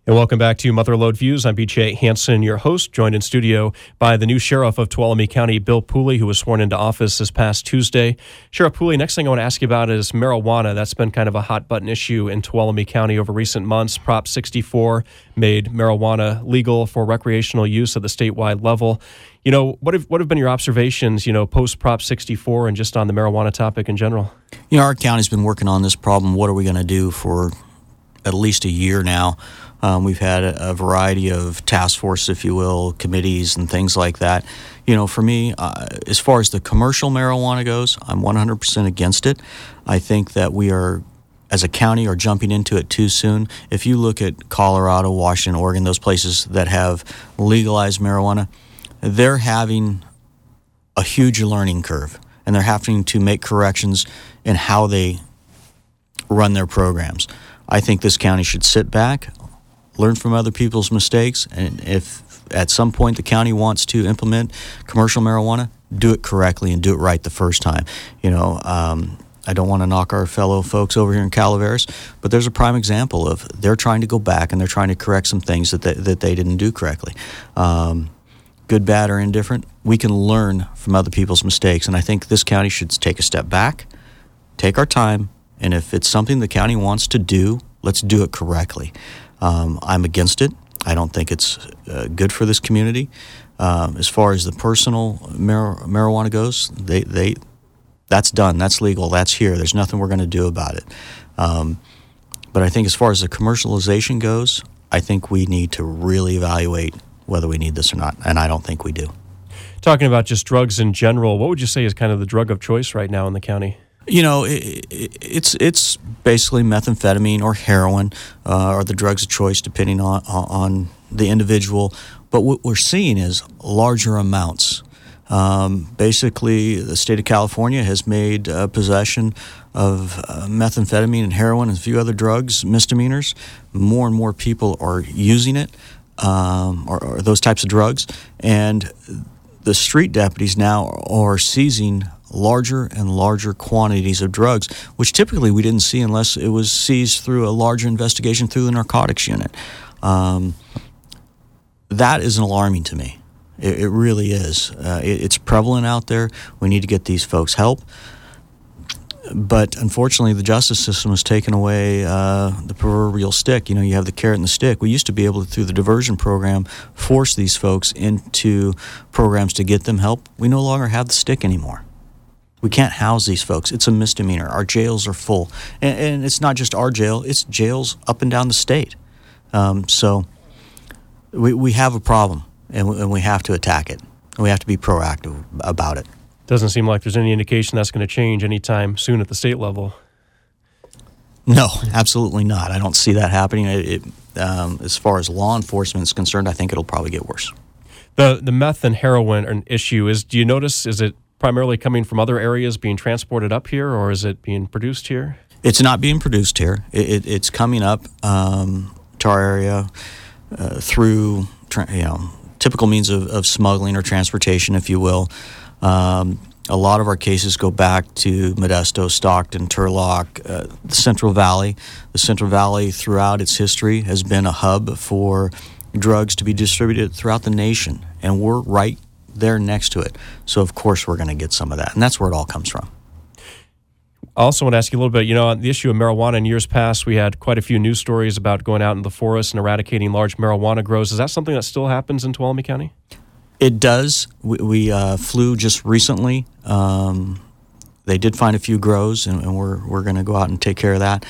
And welcome back to Mother Lode Views. I'm BJ Hansen, your host, joined in studio by the new sheriff of Tuolumne County, Bill Pooley, who was sworn into office this past Tuesday. Sheriff Pooley, next thing I want to ask you about is marijuana. That's been kind of a hot-button issue in Tuolumne County over recent months. Prop 64 made marijuana legal for recreational use at the statewide level. You know, what have been your observations, post Prop 64 and just on the marijuana topic in general? Our county's been working on this problem. What are we going to do for at least a year now? We've had a variety of task force, if you will, committees and things like that. For me, as far as the commercial marijuana goes, I'm 100% against it. I think that we are, as a county, are jumping into it too soon. If you look at Colorado, Washington, Oregon, those places that have legalized marijuana, they're having a huge learning curve, and they're having to make corrections in how they run their programs. I think this county should sit back, learn from other people's mistakes, and if at some point the county wants to implement commercial marijuana, do it correctly and do it right the first time. I don't want to knock our fellow folks over here in Calaveras, but there's a prime example of they're trying to go back and they're trying to correct some things that they didn't do correctly. Good, bad, or indifferent, we can learn from other people's mistakes, and I think this county should take a step back, take our time, and if it's something the county wants to do, let's do it correctly. I'm against it. I don't think it's good for this community. As far as the personal marijuana goes, that's done. That's legal. That's here. There's nothing we're going to do about it. But I think as far as the commercialization goes, I think we need to really evaluate whether we need this or not, and I don't think we do. Talking about just drugs in general, what would you say is kind of the drug of choice right now in the county? It's basically methamphetamine or heroin are the drugs of choice depending on the individual. But what we're seeing is larger amounts. Basically, the state of California has made possession of methamphetamine and heroin and a few other drugs misdemeanors. More and more people are using it, or those types of drugs. And the street deputies now are seizing larger and larger quantities of drugs, which typically we didn't see unless it was seized through a larger investigation through the narcotics unit. That is alarming to me. It really is. It's prevalent out there. We need to get these folks help. But unfortunately, the justice system has taken away the proverbial stick. You have the carrot and the stick. We used to be able to, through the diversion program, force these folks into programs to get them help. We no longer have the stick anymore. We can't house these folks. It's a misdemeanor. Our jails are full. And it's not just our jail. It's jails up and down the state. So we have a problem, and we have to attack it. We have to be proactive about it. Doesn't seem like there's any indication that's going to change anytime soon at the state level. No, absolutely not. I don't see that happening. As far as law enforcement is concerned, I think it'll probably get worse. The meth and heroin issue is, do you notice, is it primarily coming from other areas being transported up here, or is it being produced here? It's not being produced here. It's coming up to our area through typical means of smuggling or transportation, if you will. A lot of our cases go back to Modesto, Stockton, Turlock, the Central Valley. The Central Valley, throughout its history, has been a hub for drugs to be distributed throughout the nation, and we're right there next to it. So, of course, we're going to get some of that, and that's where it all comes from. I also want to ask you a little bit, on the issue of marijuana in years past, we had quite a few news stories about going out in the forest and eradicating large marijuana grows. Is that something that still happens in Tuolumne County? It does. We flew just recently. They did find a few grows, and we're going to go out and take care of that.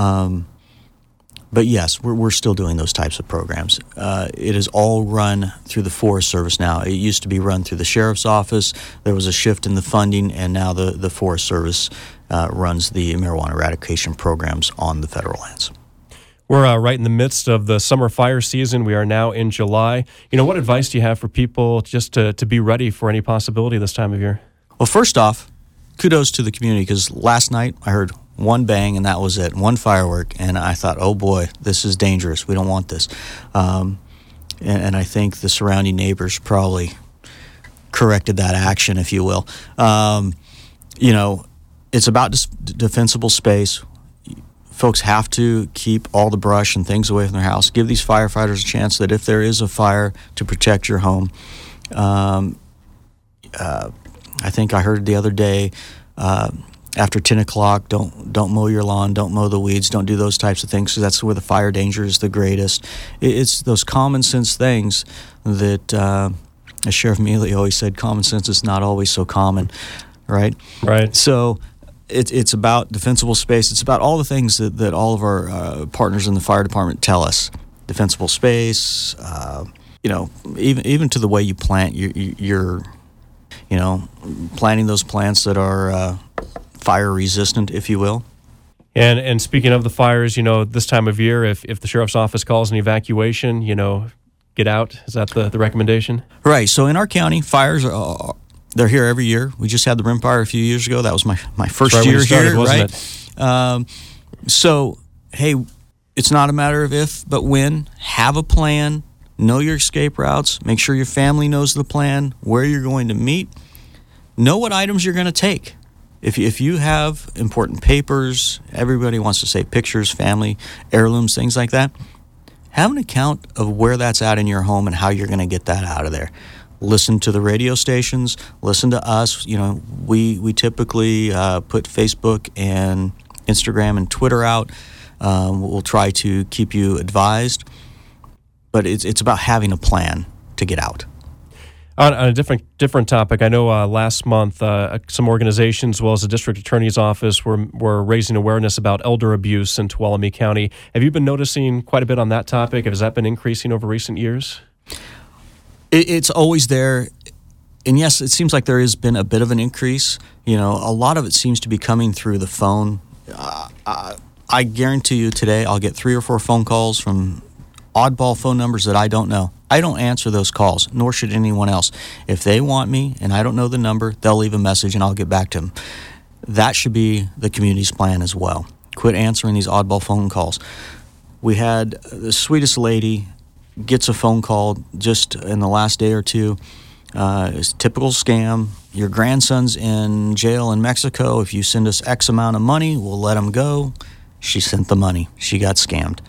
But yes, we're still doing those types of programs. It is all run through the Forest Service now. It used to be run through the Sheriff's Office. There was a shift in the funding, and now the Forest Service runs the marijuana eradication programs on the federal lands. We're right in the midst of the summer fire season. We are now in July. What advice do you have for people just to be ready for any possibility this time of year? Well, first off, kudos to the community, because last night I heard one bang and that was it, one firework, and I thought, oh boy, this is dangerous. We don't want this. And I think the surrounding neighbors probably corrected that action, if you will. It's about defensible space. folks have to keep all the brush and things away from their house. Give these firefighters a chance that if there is a fire, to protect your home. I think I heard the other day, after 10 o'clock, don't mow your lawn, don't mow the weeds, don't do those types of things, because that's where the fire danger is the greatest. It's those common sense things that, as Sheriff Mealy always said, common sense is not always so common, right? Right. So it's about defensible space. It's about all the things that all of our partners in the fire department tell us. Defensible space, even to the way you plant your planting those plants that are fire resistant, if you will. And speaking of the fires, this time of year, if the sheriff's office calls an evacuation, get out. Is that the recommendation? Right. So in our county, fires they're here every year. We just had the Rim Fire a few years ago. That was my first year started, here, wasn't right? It? So hey, it's not a matter of if, but when. Have a plan. Know your escape routes. Make sure your family knows the plan, where you're going to meet. Know what items you're going to take. If you have important papers, everybody wants to say pictures, family, heirlooms, things like that. Have an account of where that's at in your home and how you're going to get that out of there. Listen to the radio stations. Listen to us. We typically put Facebook and Instagram and Twitter out. We'll try to keep you advised. But it's about having a plan to get out. On a different topic, I know last month some organizations, as well as the district attorney's office, were raising awareness about elder abuse in Tuolumne County. Have you been noticing quite a bit on that topic? Has that been increasing over recent years? It's always there. And yes, it seems like there has been a bit of an increase. A lot of it seems to be coming through the phone. I guarantee you today I'll get 3 or 4 phone calls from oddball phone numbers that I don't know. I don't answer those calls, nor should anyone else. If they want me and I don't know the number, they'll leave a message and I'll get back to them. That should be the community's plan as well. Quit answering these oddball phone calls. We had the sweetest lady gets a phone call just in the last day or two. It's a typical scam. Your grandson's in jail in Mexico. If you send us X amount of money, we'll let him go. She sent the money. She got scammed.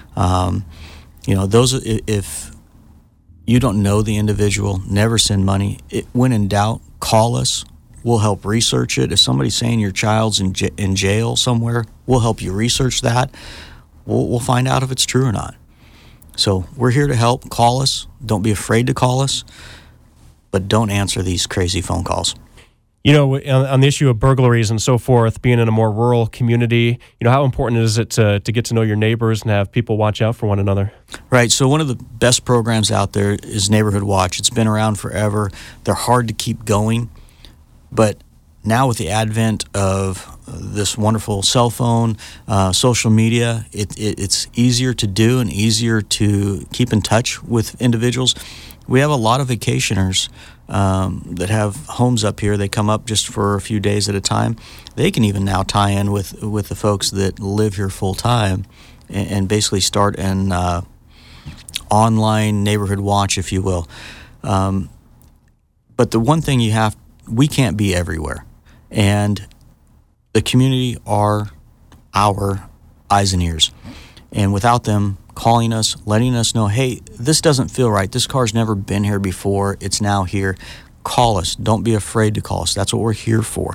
If you don't know the individual, never send money. When in doubt, call us. We'll help research it. If somebody's saying your child's in jail somewhere, we'll help you research that. We'll find out if it's true or not. So we're here to help. Call us. Don't be afraid to call us, but don't answer these crazy phone calls. On the issue of burglaries and so forth, being in a more rural community, how important is it to get to know your neighbors and have people watch out for one another? Right. So one of the best programs out there is Neighborhood Watch. It's been around forever. They're hard to keep going. But now with the advent of this wonderful cell phone, social media, it's easier to do and easier to keep in touch with individuals. We have a lot of vacationers that have homes up here. They come up just for a few days at a time. They can even now tie in with the folks that live here full time and basically start an online neighborhood watch, if you will. But the one thing we can't be everywhere. And the community are our eyes and ears. And without them calling us, letting us know, hey, this doesn't feel right. This car's never been here before. It's now here. Call us. Don't be afraid to call us. That's what we're here for.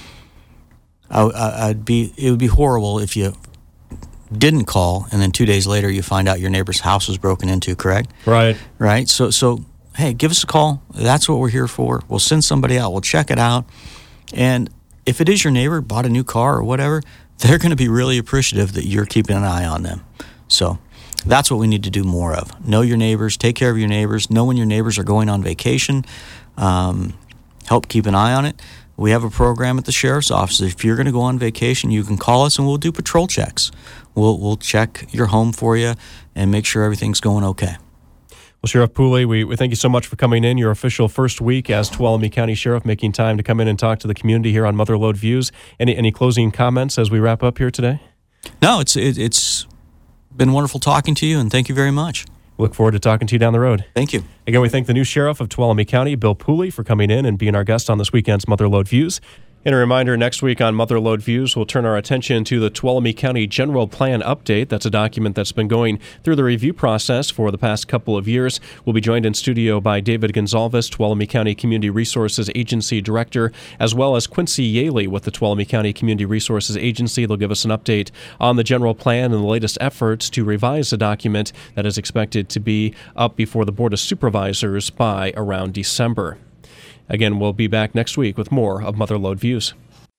It would be horrible if you didn't call and then 2 days later you find out your neighbor's house was broken into, correct? Right. Right? So hey, give us a call. That's what we're here for. We'll send somebody out. We'll check it out. And if it is your neighbor, bought a new car or whatever, they're going to be really appreciative that you're keeping an eye on them. So that's what we need to do more of. Know your neighbors. Take care of your neighbors. Know when your neighbors are going on vacation. Help keep an eye on it. We have a program at the sheriff's office. If you're going to go on vacation, you can call us and we'll do patrol checks. We'll check your home for you and make sure everything's going okay. Well, Sheriff Pooley, we thank you so much for coming in. Your official first week as Tuolumne County Sheriff, making time to come in and talk to the community here on Mother Lode Views. Any closing comments as we wrap up here today? No, it's been wonderful talking to you, and thank you very much. Look forward to talking to you down the road. Thank you. Again, we thank the new Sheriff of Tuolumne County, Bill Pooley, for coming in and being our guest on this weekend's Mother Lode Views. And a reminder, next week on Mother Lode Views, we'll turn our attention to the Tuolumne County General Plan Update. That's a document that's been going through the review process for the past couple of years. We'll be joined in studio by David Gonzalez, Tuolumne County Community Resources Agency Director, as well as Quincy Yaley with the Tuolumne County Community Resources Agency. They'll give us an update on the general plan and the latest efforts to revise the document that is expected to be up before the Board of Supervisors by around December. Again, we'll be back next week with more of Mother Lode Views.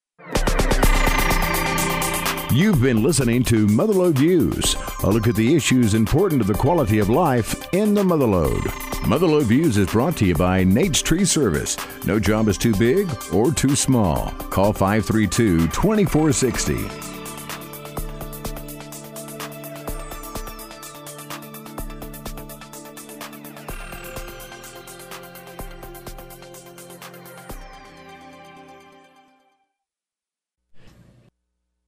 You've been listening to Mother Lode Views, a look at the issues important to the quality of life in the Mother Lode. Mother Lode Views is brought to you by Nate's Tree Service. No job is too big or too small. Call 532-2460.